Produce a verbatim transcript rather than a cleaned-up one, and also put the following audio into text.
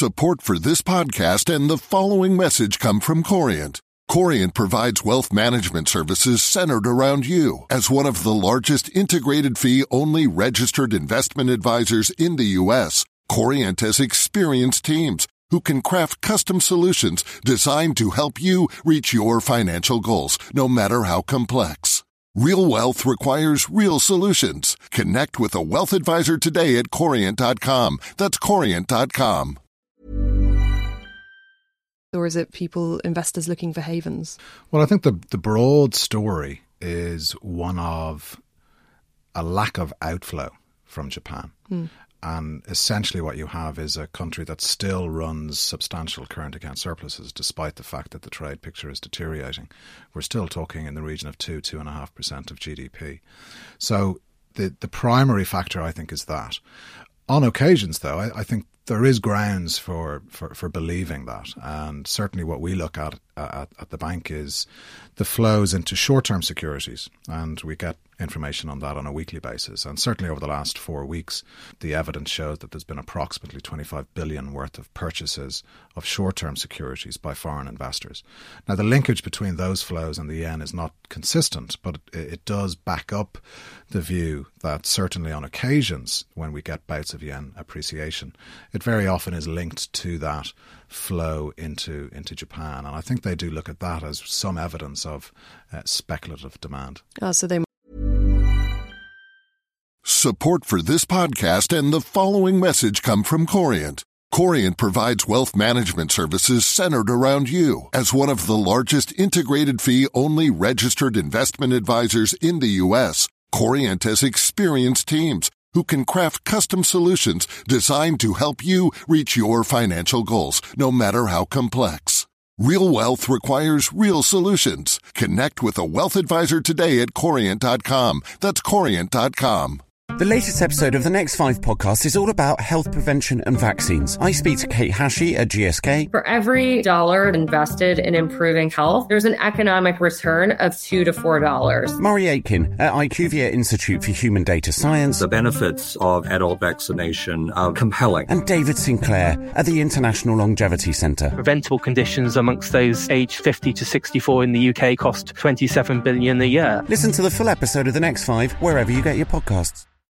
Support for this podcast and the following message come from Corient. Corient provides wealth management services centered around you. As one of the largest integrated fee-only registered investment advisors in the U S, Corient has experienced teams who can craft custom solutions designed to help you reach your financial goals, no matter how complex. Real wealth requires real solutions. Connect with a wealth advisor today at corient dot com. That's corient dot com. Or is it people, investors looking for havens? Well, I think the, the broad story is one of a lack of outflow from Japan. Mm. And essentially what you have is a country that still runs substantial current account surpluses, despite the fact that the trade picture is deteriorating. We're still talking in the region of two, two and a half percent of G D P. So the, the primary factor, I think, is that. On occasions, though, I, I think there is grounds for, for, for believing that. And certainly what we look at, at at the bank is the flows into short-term securities. And we get information on that on a weekly basis. And certainly over the last four weeks, the evidence shows that there's been approximately twenty-five billion worth of purchases of short-term securities by foreign investors. Now, the linkage between those flows and the yen is not consistent, but it, it does back up the view that certainly on occasions when we get bouts of yen appreciation, it very often is linked to that flow into into Japan. And I think they do look at that as some evidence of uh, speculative demand. Oh, so they Support for this podcast and the following message come from Corient. Corient provides wealth management services centered around you. As one of the largest integrated fee-only registered investment advisors in the U S, Corient has experienced teams who can craft custom solutions designed to help you reach your financial goals, no matter how complex. Real wealth requires real solutions. Connect with a wealth advisor today at corient dot com. That's corient dot com. The latest episode of the Next Five podcast is all about health prevention and vaccines. I speak to Kate Hashey at G S K. For every dollar invested in improving health, there's an economic return of two to four dollars. Murray Aitken at IQVIA Institute for Human Data Science. The benefits of adult vaccination are compelling. And David Sinclair at the International Longevity Centre. Preventable conditions amongst those aged fifty to sixty-four in the U K cost twenty-seven billion dollars a year. Listen to the full episode of the Next Five wherever you get your podcasts.